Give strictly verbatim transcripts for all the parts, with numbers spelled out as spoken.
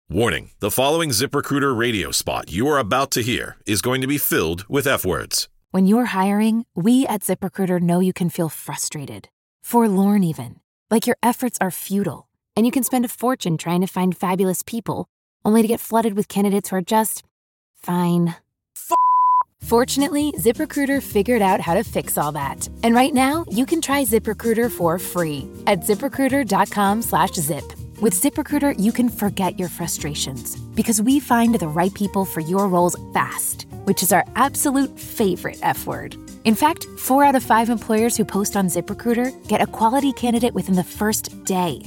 Warning, the following ZipRecruiter radio spot you are about to hear is going to be filled with F-words. When you're hiring, we at ZipRecruiter know you can feel frustrated, forlorn even, like your efforts are futile, and you can spend a fortune trying to find fabulous people, only to get flooded with candidates who are just fine. F- Fortunately, ZipRecruiter figured out how to fix all that. And right now, you can try ZipRecruiter for free at ZipRecruiter.com slash zip. With ZipRecruiter, you can forget your frustrations because we find the right people for your roles fast, which is our absolute favorite F word. In fact, four out of five employers who post on ZipRecruiter get a quality candidate within the first day.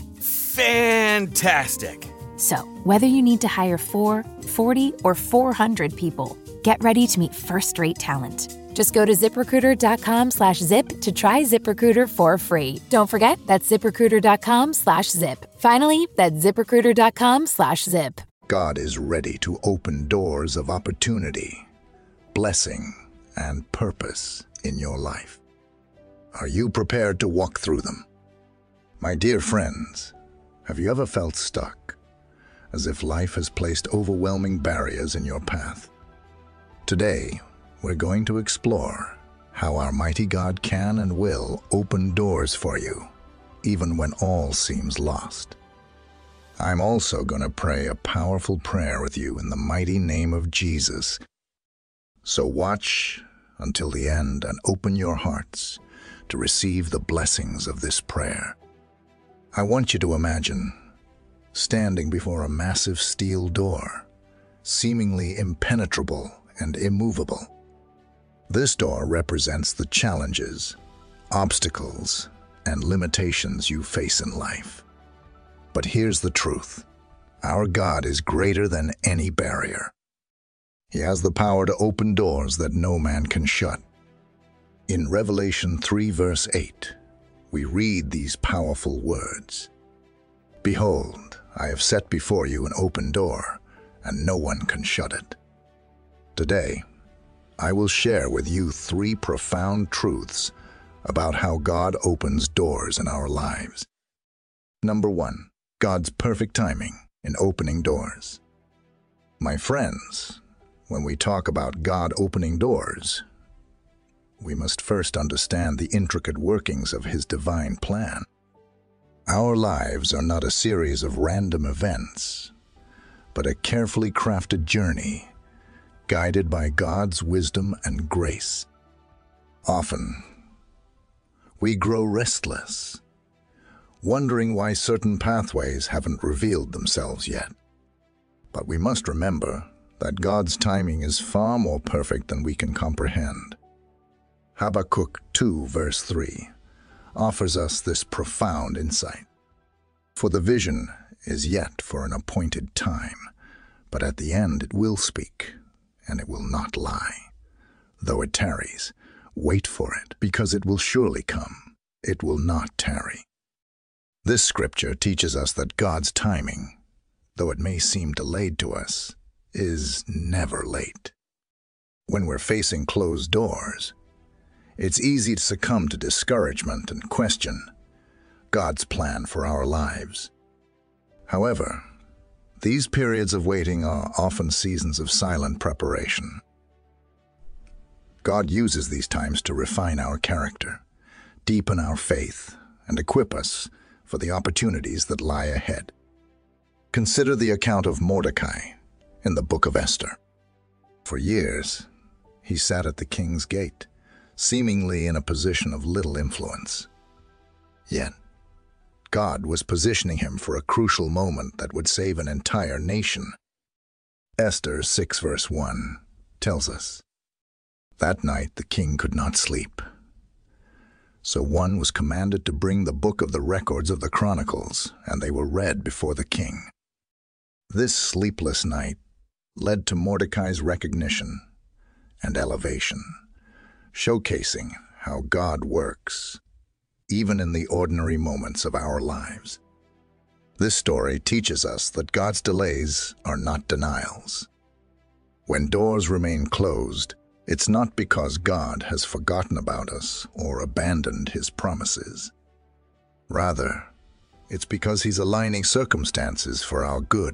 Fantastic. So, whether you need to hire four, forty, or four hundred people, get ready to meet first-rate talent. Just go to ZipRecruiter.com slash zip to try ZipRecruiter for free. Don't forget, that's ZipRecruiter.com slash zip. Finally, that's ZipRecruiter.com slash zip. God is ready to open doors of opportunity, blessing, and purpose in your life. Are you prepared to walk through them? My dear friends, have you ever felt stuck, as if life has placed overwhelming barriers in your path? Today, we're going to explore how our mighty God can and will open doors for you, even when all seems lost. I'm also going to pray a powerful prayer with you in the mighty name of Jesus. So watch until the end and open your hearts to receive the blessings of this prayer. I want you to imagine standing before a massive steel door, seemingly impenetrable and immovable. This door represents the challenges, obstacles, and limitations you face in life. But here's the truth. Our God is greater than any barrier. He has the power to open doors that no man can shut. In Revelation three, verse eight, we read these powerful words. Behold, I have set before you an open door, and no one can shut it. Today, I will share with you three profound truths about how God opens doors in our lives. Number one, God's perfect timing in opening doors. My friends, when we talk about God opening doors, we must first understand the intricate workings of His divine plan. Our lives are not a series of random events, but a carefully crafted journey guided by God's wisdom and grace. Often, we grow restless, wondering why certain pathways haven't revealed themselves yet. But we must remember that God's timing is far more perfect than we can comprehend. Habakkuk two, verse three, offers us this profound insight. For the vision is yet for an appointed time, but at the end it will speak, and it will not lie. Though it tarries, wait for it, because it will surely come. It will not tarry. This scripture teaches us that God's timing, though it may seem delayed to us, is never late. When we're facing closed doors, it's easy to succumb to discouragement and question God's plan for our lives. However, these periods of waiting are often seasons of silent preparation. God uses these times to refine our character, deepen our faith, and equip us for the opportunities that lie ahead. Consider the account of Mordecai in the book of Esther. For years, he sat at the king's gate, seemingly in a position of little influence. Yet, God was positioning him for a crucial moment that would save an entire nation. Esther six, verse one tells us, that night the king could not sleep. So one was commanded to bring the book of the records of the Chronicles, and they were read before the king. This sleepless night led to Mordecai's recognition and elevation, showcasing how God works, even in the ordinary moments of our lives. This story teaches us that God's delays are not denials. When doors remain closed, it's not because God has forgotten about us or abandoned His promises. Rather, it's because He's aligning circumstances for our good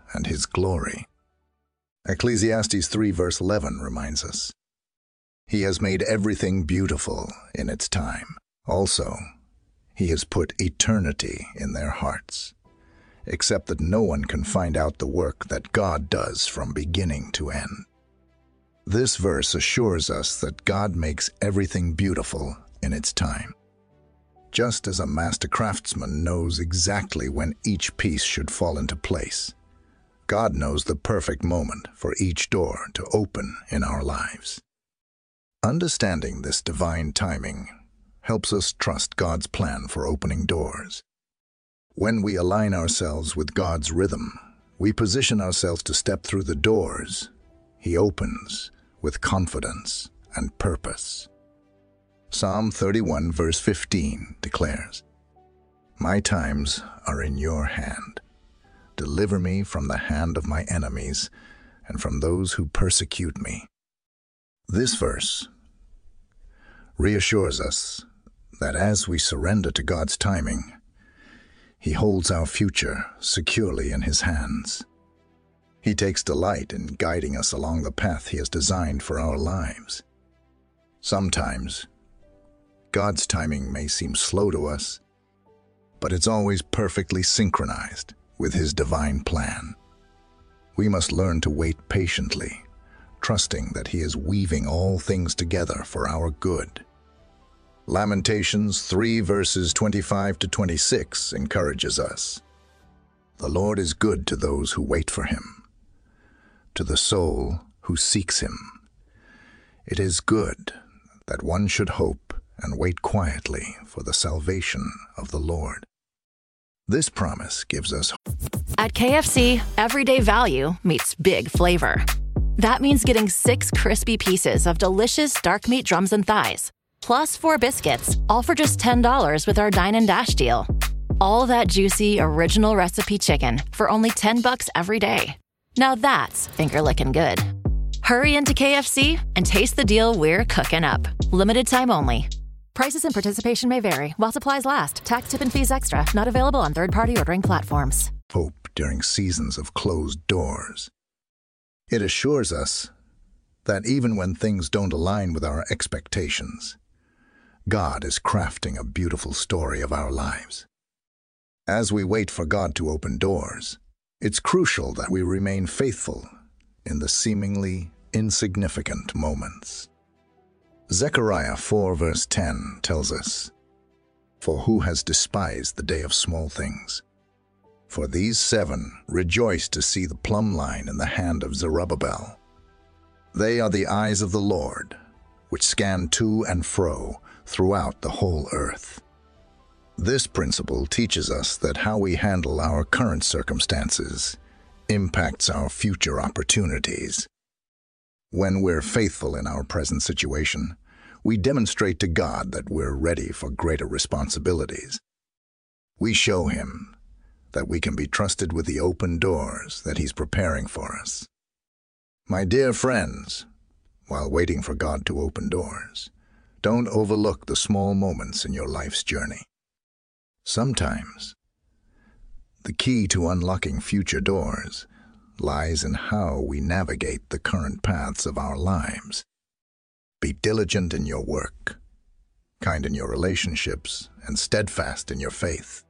and His glory. Ecclesiastes three verse eleven reminds us, He has made everything beautiful in its time. Also, He has put eternity in their hearts, except that no one can find out the work that God does from beginning to end. This verse assures us that God makes everything beautiful in its time. Just as a master craftsman knows exactly when each piece should fall into place, God knows the perfect moment for each door to open in our lives. Understanding this divine timing helps us trust God's plan for opening doors. When we align ourselves with God's rhythm, we position ourselves to step through the doors He opens with confidence and purpose. Psalm thirty-one verse fifteen declares, My times are in your hand. Deliver me from the hand of my enemies and from those who persecute me. This verse reassures us that as we surrender to God's timing, He holds our future securely in His hands. He takes delight in guiding us along the path He has designed for our lives. Sometimes, God's timing may seem slow to us, but it's always perfectly synchronized with His divine plan. We must learn to wait patiently, trusting that He is weaving all things together for our good. Lamentations three verses twenty-five to twenty-six encourages us. The Lord is good to those who wait for Him, to the soul who seeks Him. It is good that one should hope and wait quietly for the salvation of the Lord. This promise gives us hope. At K F C, everyday value meets big flavor. That means getting six crispy pieces of delicious dark meat drums and thighs, plus four biscuits, all for just ten dollars with our Dine and Dash deal. All that juicy, original recipe chicken for only ten bucks every day. Now that's finger-licking good. Hurry into K F C and taste the deal we're cooking up. Limited time only. Prices and participation may vary while supplies last. Tax, tip, and fees extra. Not available on third-party ordering platforms. Hope during seasons of closed doors. It assures us that even when things don't align with our expectations, God is crafting a beautiful story of our lives. As we wait for God to open doors, it's crucial that we remain faithful in the seemingly insignificant moments. Zechariah four verse ten tells us, For who has despised the day of small things? For these seven rejoice to see the plumb line in the hand of Zerubbabel. They are the eyes of the Lord, which scan to and fro throughout the whole earth. This principle teaches us that how we handle our current circumstances impacts our future opportunities. When we're faithful in our present situation, we demonstrate to God that we're ready for greater responsibilities. We show Him that we can be trusted with the open doors that He's preparing for us. My dear friends, while waiting for God to open doors, don't overlook the small moments in your life's journey. Sometimes, the key to unlocking future doors lies in how we navigate the current paths of our lives. Be diligent in your work, kind in your relationships, and steadfast in your faith.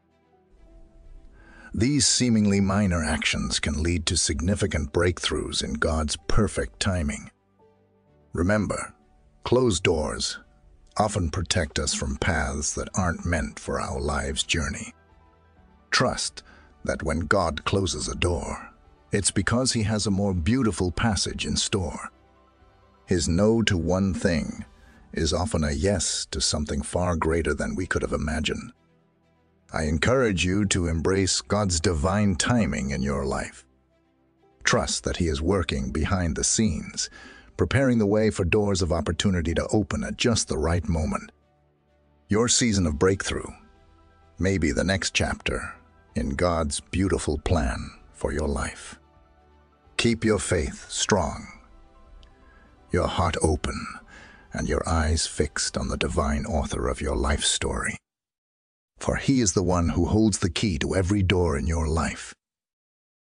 These seemingly minor actions can lead to significant breakthroughs in God's perfect timing. Remember, closed doors often protect us from paths that aren't meant for our life's journey. Trust that when God closes a door, it's because He has a more beautiful passage in store. His no to one thing is often a yes to something far greater than we could have imagined. I encourage you to embrace God's divine timing in your life. Trust that He is working behind the scenes, preparing the way for doors of opportunity to open at just the right moment. Your season of breakthrough may be the next chapter in God's beautiful plan for your life. Keep your faith strong, your heart open, and your eyes fixed on the divine author of your life story. For He is the one who holds the key to every door in your life.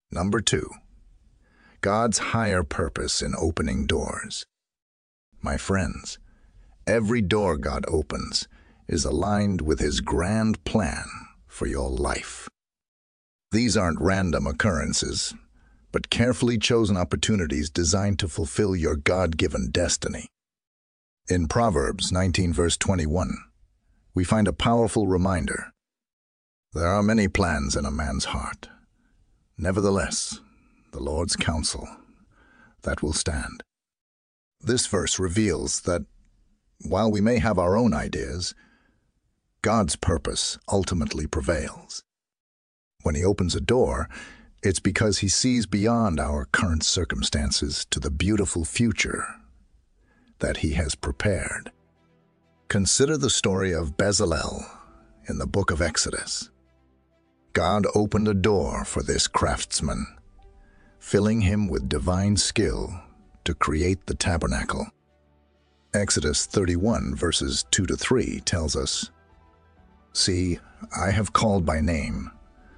Number two, God's higher purpose in opening doors. My friends, every door God opens is aligned with His grand plan for your life. These aren't random occurrences, but carefully chosen opportunities designed to fulfill your God-given destiny. In Proverbs nineteen verse twenty-one, we find a powerful reminder. There are many plans in a man's heart. Nevertheless, the Lord's counsel, that will stand. This verse reveals that while we may have our own ideas, God's purpose ultimately prevails. When He opens a door, it's because He sees beyond our current circumstances to the beautiful future that He has prepared. Consider the story of Bezalel in the book of Exodus. God opened a door for this craftsman, filling him with divine skill to create the tabernacle. Exodus thirty-one verses two to three tells us, "See, I have called by name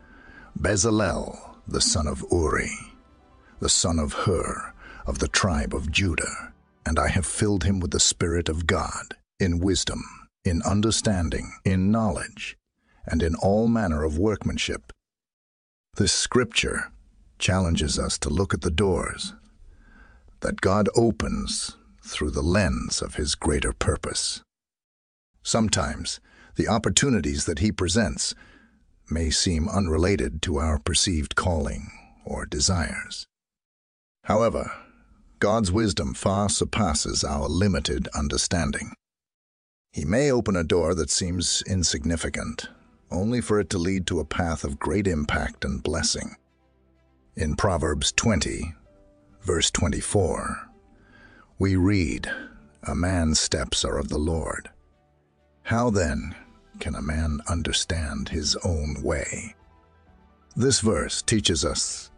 Bezalel, the son of Uri, the son of Hur, of the tribe of Judah, and I have filled him with the Spirit of God, in wisdom, in understanding, in knowledge, and in all manner of workmanship." This scripture challenges us to look at the doors that God opens through the lens of His greater purpose. Sometimes, the opportunities that He presents may seem unrelated to our perceived calling or desires. However, God's wisdom far surpasses our limited understanding. He may open a door that seems insignificant, only for it to lead to a path of great impact and blessing. In Proverbs twenty, verse twenty-four, we read, "A man's steps are of the Lord. How then can a man understand his own way?" This verse teaches us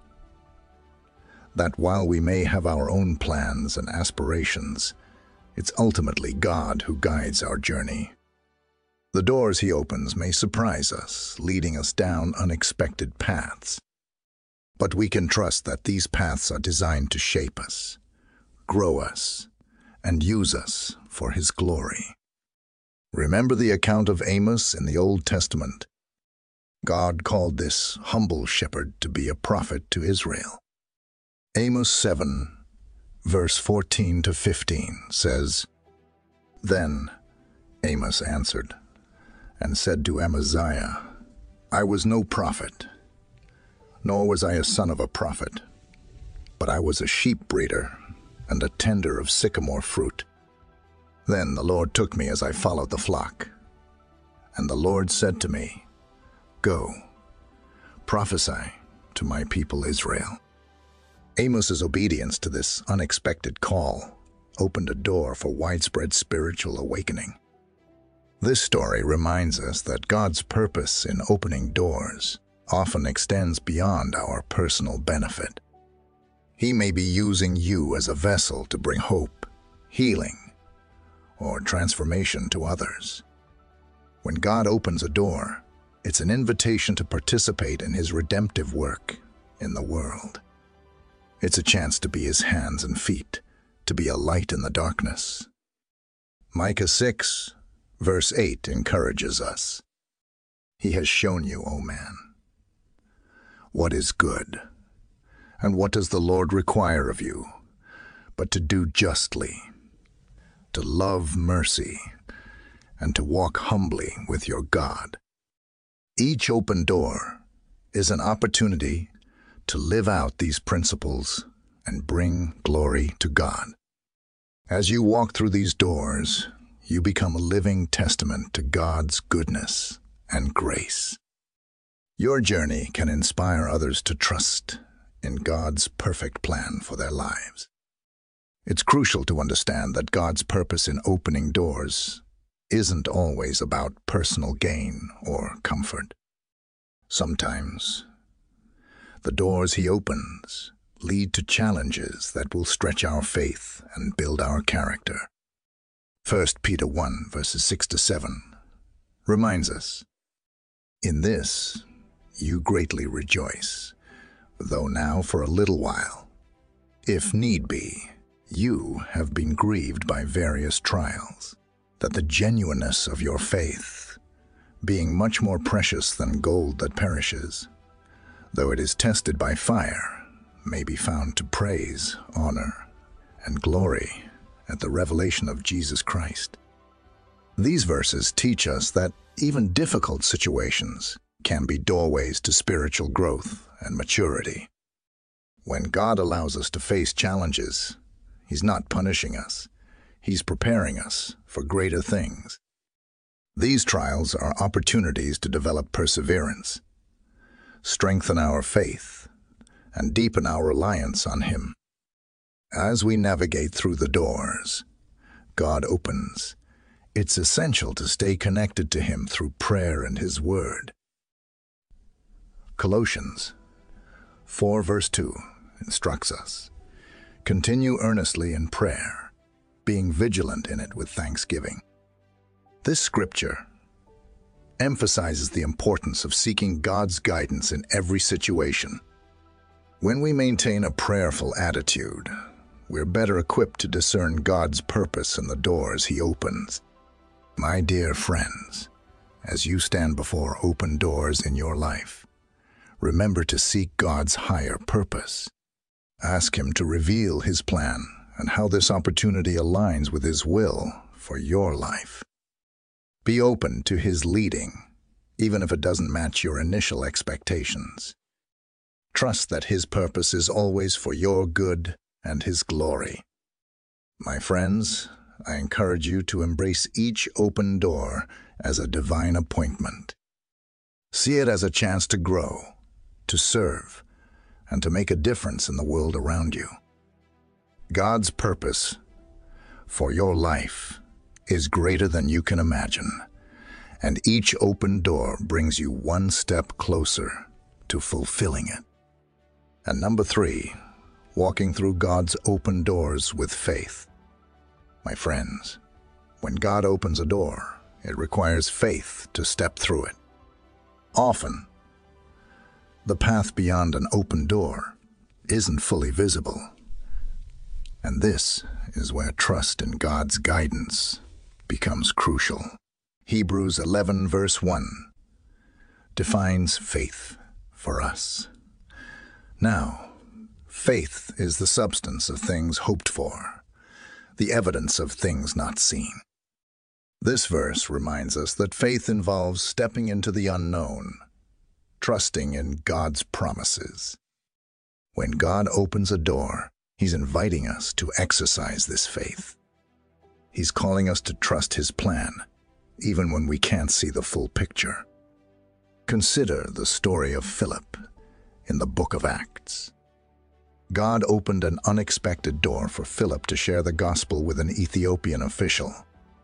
that while we may have our own plans and aspirations, it's ultimately God who guides our journey. The doors He opens may surprise us, leading us down unexpected paths. But we can trust that these paths are designed to shape us, grow us, and use us for His glory. Remember the account of Amos in the Old Testament. God called this humble shepherd to be a prophet to Israel. Amos seven, verse fourteen to fifteen says, "Then Amos answered and said to Amaziah, I was no prophet, nor was I a son of a prophet, but I was a sheep breeder and a tender of sycamore fruit. Then the Lord took me as I followed the flock, and the Lord said to me, Go, prophesy to my people Israel." Amos's obedience to this unexpected call opened a door for widespread spiritual awakening. This story reminds us that God's purpose in opening doors often extends beyond our personal benefit. He may be using you as a vessel to bring hope, healing, or transformation to others. When God opens a door, it's an invitation to participate in His redemptive work in the world. It's a chance to be His hands and feet, to be a light in the darkness. Micah six, verse eight encourages us. "He has shown you, O man, what is good, and what does the Lord require of you, but to do justly, to love mercy, and to walk humbly with your God." Each open door is an opportunity to live out these principles and bring glory to God. As you walk through these doors, you become a living testament to God's goodness and grace. Your journey can inspire others to trust in God's perfect plan for their lives. It's crucial to understand that God's purpose in opening doors isn't always about personal gain or comfort. Sometimes, the doors He opens lead to challenges that will stretch our faith and build our character. First Peter one, verses six to seven, reminds us, "In this you greatly rejoice, though now for a little while. If need be, you have been grieved by various trials, that the genuineness of your faith, being much more precious than gold that perishes, though it is tested by fire, may be found to praise, honor, and glory at the revelation of Jesus Christ. These verses teach us that even difficult situations can be doorways to spiritual growth and maturity. When God allows us to face challenges, He's not punishing us. He's preparing us for greater things. These trials are opportunities to develop perseverance, strengthen our faith, and deepen our reliance on Him. As we navigate through the doors God opens, it's essential to stay connected to Him through prayer and His Word. Colossians four verse two instructs us, "Continue earnestly in prayer, being vigilant in it with thanksgiving." This scripture emphasizes the importance of seeking God's guidance in every situation. When we maintain a prayerful attitude, we're better equipped to discern God's purpose in the doors He opens. My dear friends, as you stand before open doors in your life, remember to seek God's higher purpose. Ask Him to reveal His plan and how this opportunity aligns with His will for your life. Be open to His leading, even if it doesn't match your initial expectations. Trust that His purpose is always for your good and His glory. My friends, I encourage you to embrace each open door as a divine appointment. See it as a chance to grow, to serve, and to make a difference in the world around you. God's purpose for your life is greater than you can imagine, and each open door brings you one step closer to fulfilling it. And number three, walking through God's open doors with faith. My friends, when God opens a door, it requires faith to step through it. Often, the path beyond an open door isn't fully visible, and this is where trust in God's guidance becomes crucial. Hebrews eleven verse one defines faith for us. Now, faith is the substance of things hoped for, the evidence of things not seen. This verse reminds us that faith involves stepping into the unknown, trusting in God's promises. When God opens a door, He's inviting us to exercise this faith. He's calling us to trust His plan, even when we can't see the full picture. Consider the story of Philip in the book of Acts. God opened an unexpected door for Philip to share the gospel with an Ethiopian official.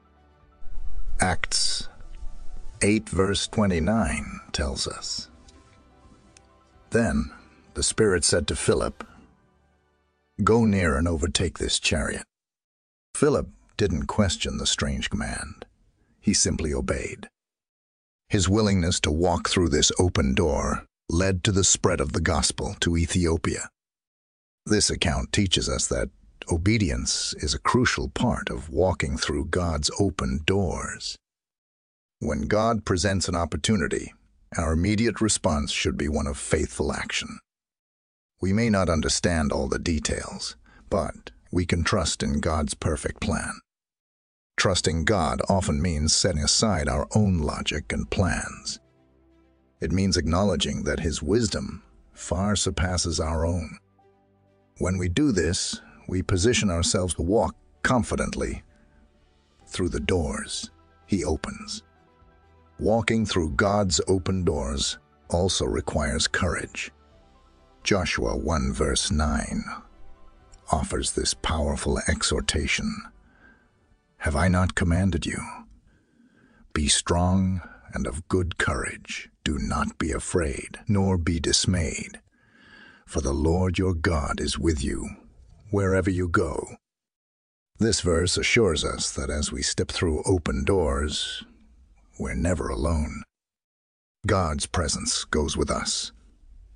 Acts eight verse twenty-nine tells us, "Then the Spirit said to Philip, 'Go near and overtake this chariot.' Philip didn't question the strange command. He simply obeyed. His willingness to walk through this open door led to the spread of the gospel to Ethiopia. This account teaches us that obedience is a crucial part of walking through God's open doors. When God presents an opportunity, our immediate response should be one of faithful action. We may not understand all the details, but we can trust in God's perfect plan. Trusting God often means setting aside our own logic and plans. It means acknowledging that His wisdom far surpasses our own. When we do this, we position ourselves to walk confidently through the doors He opens. Walking through God's open doors also requires courage. Joshua one verse nine offers this powerful exhortation. "Have I not commanded you? Be strong and of good courage. Do not be afraid, nor be dismayed. For the Lord your God is with you wherever you go." This verse assures us that as we step through open doors, we're never alone. God's presence goes with us,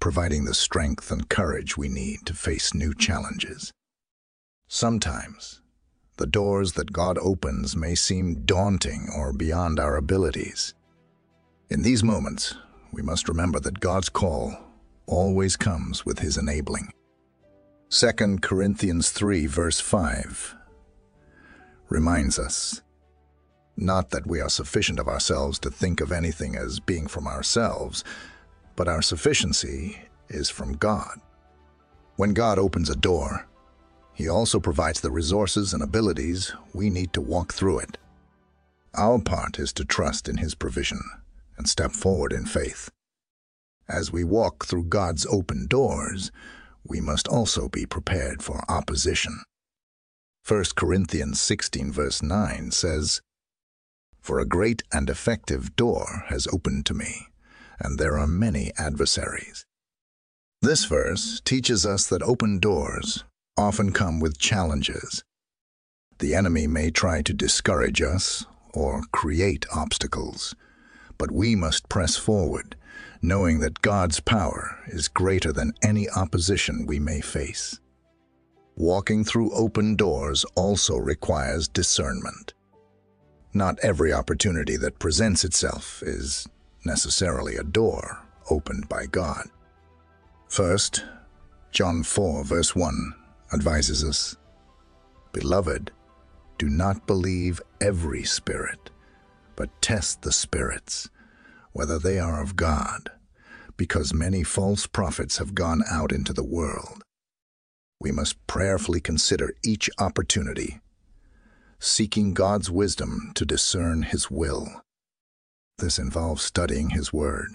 providing the strength and courage we need to face new challenges. Sometimes, the doors that God opens may seem daunting or beyond our abilities. In these moments, we must remember that God's call always comes with His enabling. Second Corinthians three, verse five, reminds us, not that we are sufficient of ourselves to think of anything as being from ourselves, but our sufficiency is from God. When God opens a door, He also provides the resources and abilities we need to walk through it. Our part is to trust in His provision and step forward in faith. As we walk through God's open doors, we must also be prepared for opposition. First Corinthians sixteen, verse nine says, "For a great and effective door has opened to me, and there are many adversaries." This verse teaches us that open doors often come with challenges. The enemy may try to discourage us or create obstacles, but we must press forward, knowing that God's power is greater than any opposition we may face. Walking through open doors also requires discernment. Not every opportunity that presents itself is necessarily a door opened by God. First, John four, verse one advises us, "Beloved, do not believe every spirit, but test the spirits, whether they are of God, because many false prophets have gone out into the world." We must prayerfully consider each opportunity, seeking God's wisdom to discern His will. This involves studying His Word,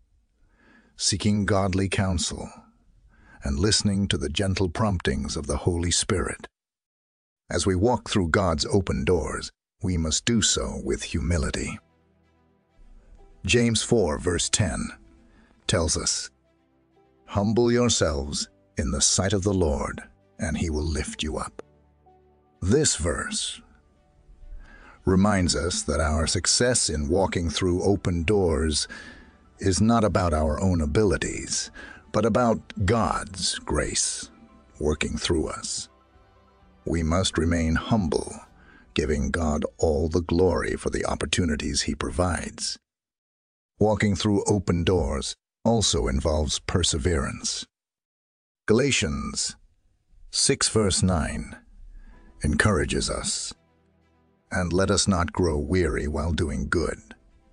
seeking godly counsel, and listening to the gentle promptings of the Holy Spirit. As we walk through God's open doors, we must do so with humility. James four, verse ten tells us, "Humble yourselves in the sight of the Lord, and He will lift you up." This verse reminds us that our success in walking through open doors is not about our own abilities, but about God's grace working through us. We must remain humble, giving God all the glory for the opportunities He provides. Walking through open doors also involves perseverance. Galatians six, verse nine encourages us, "And let us not grow weary while doing good.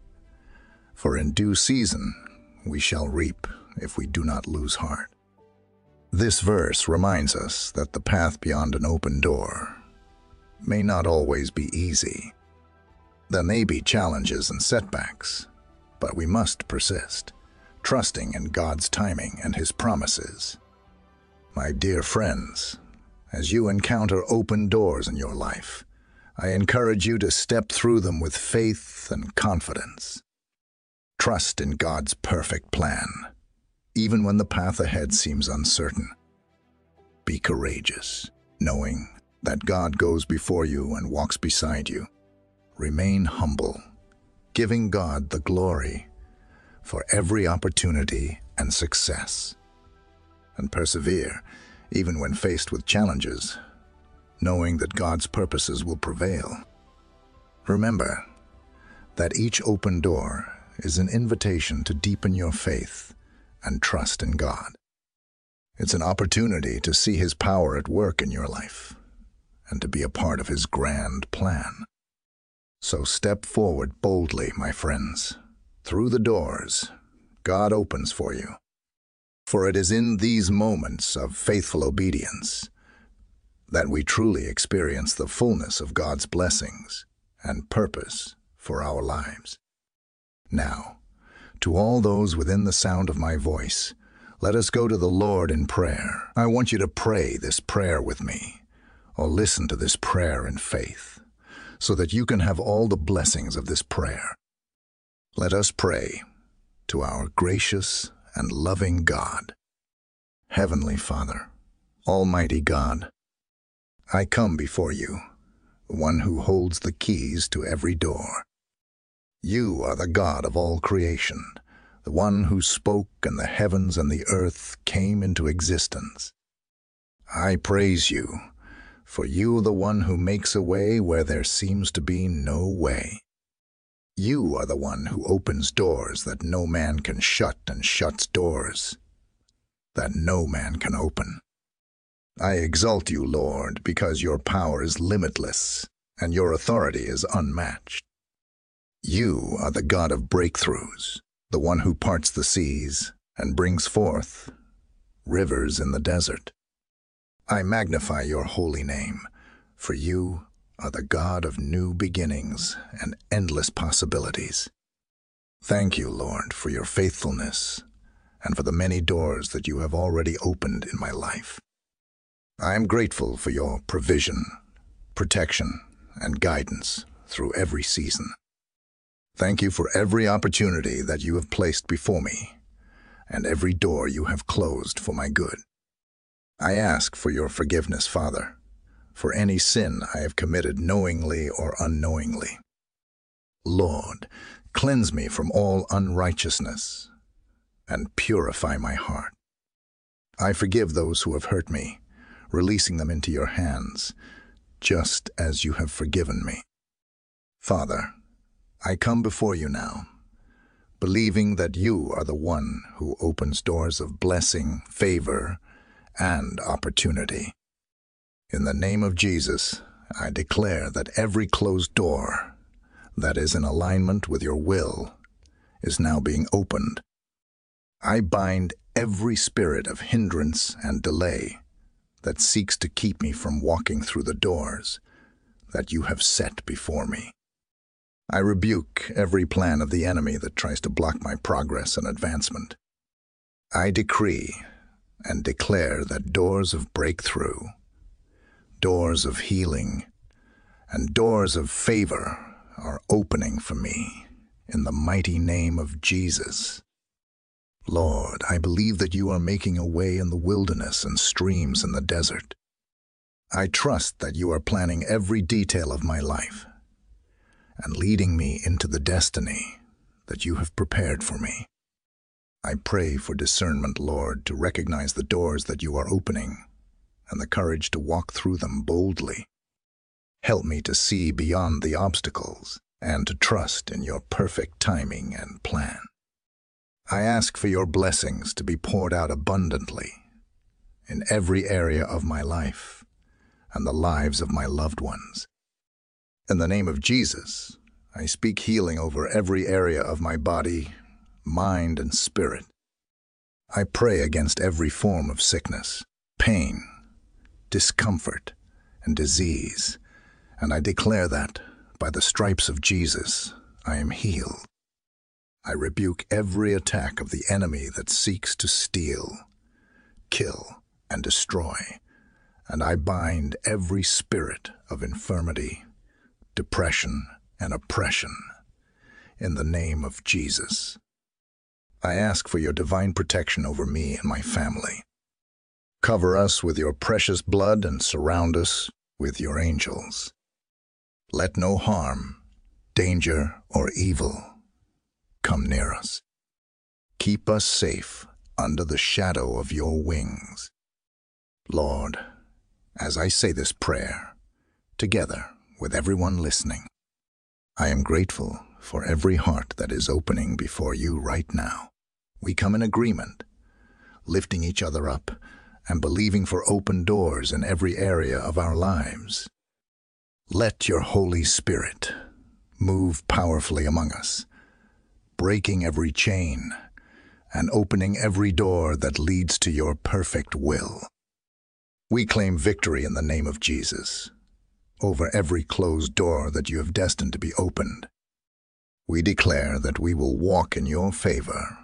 For in due season we shall reap if we do not lose heart." This verse reminds us that the path beyond an open door may not always be easy. There may be challenges and setbacks, but we must persist, trusting in God's timing and His promises. My dear friends, as you encounter open doors in your life, I encourage you to step through them with faith and confidence. Trust in God's perfect plan, even when the path ahead seems uncertain. Be courageous, knowing that God goes before you and walks beside you. Remain humble, giving God the glory for every opportunity and success. And persevere, even when faced with challenges, knowing that God's purposes will prevail. Remember that each open door is an invitation to deepen your faith and trust in God. It's an opportunity to see His power at work in your life and to be a part of His grand plan. So step forward boldly, my friends, through the doors God opens for you. For it is in these moments of faithful obedience that we truly experience the fullness of God's blessings and purpose for our lives. Now, to all those within the sound of my voice, let us go to the Lord in prayer. I want you to pray this prayer with me, or listen to this prayer in faith, so that you can have all the blessings of this prayer. Let us pray to our gracious and loving God. Heavenly Father, Almighty God, I come before you, the one who holds the keys to every door. You are the God of all creation, the one who spoke and the heavens and the earth came into existence. I praise you, for you are the one who makes a way where there seems to be no way. You are the one who opens doors that no man can shut and shuts doors that no man can open. I exalt you, Lord, because your power is limitless and your authority is unmatched. You are the God of breakthroughs, the one who parts the seas and brings forth rivers in the desert. I magnify your holy name, for you are the God of new beginnings and endless possibilities. Thank you, Lord, for your faithfulness and for the many doors that you have already opened in my life. I am grateful for your provision, protection, and guidance through every season. Thank you for every opportunity that you have placed before me and every door you have closed for my good. I ask for your forgiveness, Father, for any sin I have committed knowingly or unknowingly. Lord, cleanse me from all unrighteousness and purify my heart. I forgive those who have hurt me, releasing them into your hands, just as you have forgiven me. Father, I come before you now, believing that you are the one who opens doors of blessing, favor, and opportunity. In the name of Jesus, I declare that every closed door that is in alignment with your will is now being opened. I bind every spirit of hindrance and delay that seeks to keep me from walking through the doors that you have set before me. I rebuke every plan of the enemy that tries to block my progress and advancement. I decree and declare that doors of breakthrough, doors of healing, and doors of favor are opening for me in the mighty name of Jesus. Lord, I believe that you are making a way in the wilderness and streams in the desert. I trust that you are planning every detail of my life and leading me into the destiny that you have prepared for me. I pray for discernment, Lord, to recognize the doors that you are opening and the courage to walk through them boldly. Help me to see beyond the obstacles and to trust in your perfect timing and plan. I ask for your blessings to be poured out abundantly in every area of my life and the lives of my loved ones. In the name of Jesus, I speak healing over every area of my body, mind, and spirit. I pray against every form of sickness, pain, discomfort, and disease, and I declare that, by the stripes of Jesus, I am healed. I rebuke every attack of the enemy that seeks to steal, kill, and destroy, and I bind every spirit of infirmity, depression, and oppression in the name of Jesus. I ask for your divine protection over me and my family. Cover us with your precious blood and surround us with your angels. Let no harm, danger, or evil come near us. Keep us safe under the shadow of your wings. Lord, as I say this prayer, together with everyone listening, I am grateful for every heart that is opening before you right now. We come in agreement, lifting each other up and believing for open doors in every area of our lives. Let your Holy Spirit move powerfully among us, breaking every chain and opening every door that leads to your perfect will. We claim victory in the name of Jesus over every closed door that you have destined to be opened. We declare that we will walk in your favor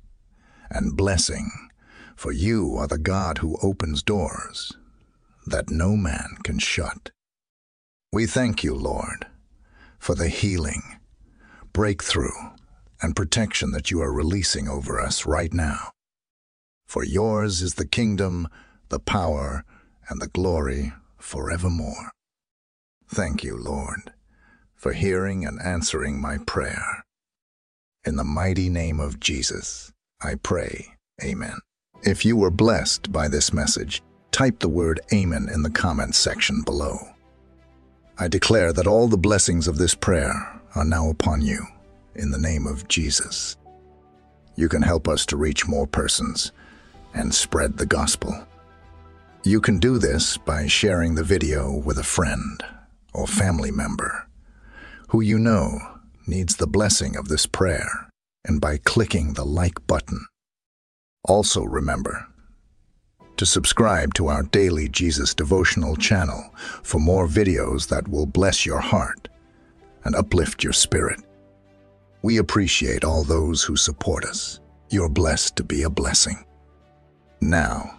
and blessing, for you are the God who opens doors that no man can shut. We thank you, Lord, for the healing, breakthrough, and protection that you are releasing over us right now. For yours is the kingdom, the power, and the glory forevermore. Thank you, Lord, for hearing and answering my prayer. In the mighty name of Jesus, I pray. Amen. If you were blessed by this message, type the word Amen in the comments section below. I declare that all the blessings of this prayer are now upon you, in the name of Jesus. You can help us to reach more persons and spread the gospel. You can do this by sharing the video with a friend or family member who you know needs the blessing of this prayer, and by clicking the like button. Also remember to subscribe to our daily Jesus devotional channel for more videos that will bless your heart and uplift your spirit. We appreciate all those who support us. You're blessed to be a blessing. Now,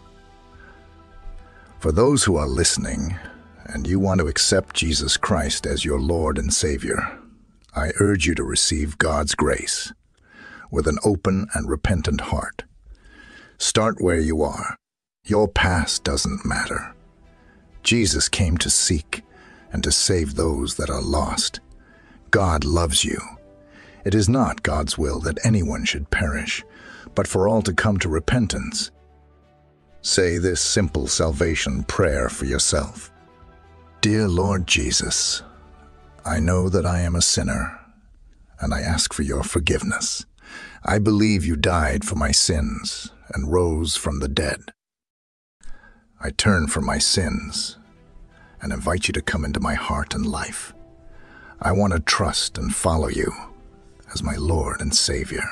for those who are listening and you want to accept Jesus Christ as your Lord and Savior, I urge you to receive God's grace with an open and repentant heart. Start where you are. Your past doesn't matter. Jesus came to seek and to save those that are lost. God loves you. It is not God's will that anyone should perish, but for all to come to repentance. Say this simple salvation prayer for yourself. Dear Lord Jesus, I know that I am a sinner, and I ask for your forgiveness. I believe you died for my sins and rose from the dead. I turn from my sins and invite you to come into my heart and life. I want to trust and follow you as my Lord and Savior.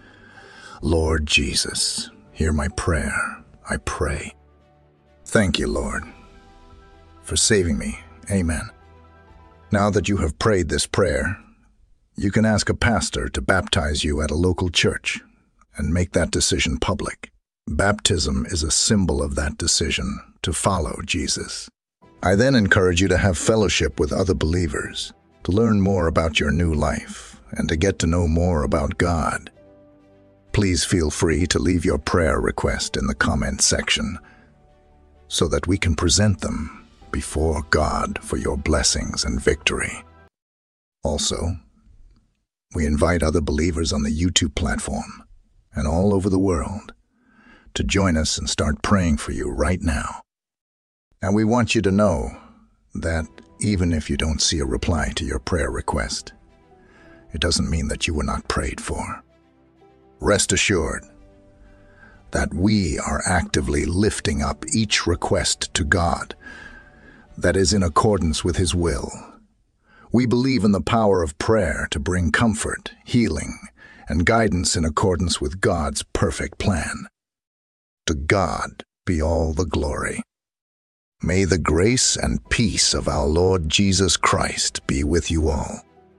Lord Jesus, hear my prayer, I pray. Thank you, Lord, for saving me. Amen. Now that you have prayed this prayer, you can ask a pastor to baptize you at a local church and make that decision public. Baptism is a symbol of that decision to follow Jesus. I then encourage you to have fellowship with other believers, to learn more about your new life, and to get to know more about God. Please feel free to leave your prayer request in the comment section so that we can present them before God for your blessings and victory. Also, we invite other believers on the YouTube platform and all over the world to join us and start praying for you right now. And we want you to know that even if you don't see a reply to your prayer request, it doesn't mean that you were not prayed for. Rest assured that we are actively lifting up each request to God that is in accordance with His will. We believe in the power of prayer to bring comfort, healing, and guidance in accordance with God's perfect plan. To God be all the glory. May the grace and peace of our Lord Jesus Christ be with you all.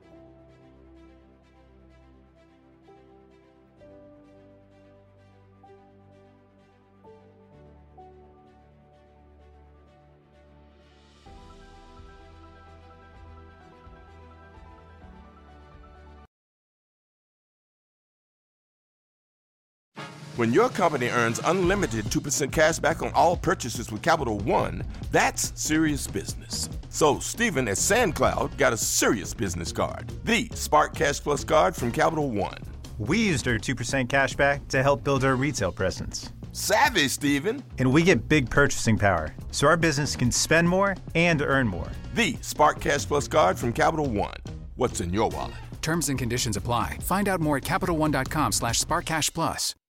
When your company earns unlimited two percent cash back on all purchases with Capital One, that's serious business. So Stephen at SandCloud got a serious business card, the Spark Cash Plus card from Capital One. We used our two percent cash back to help build our retail presence. Savvy, Stephen. And we get big purchasing power, so our business can spend more and earn more. The Spark Cash Plus card from Capital One. What's in your wallet? Terms and conditions apply. Find out more at CapitalOne.com slash SparkCashPlus.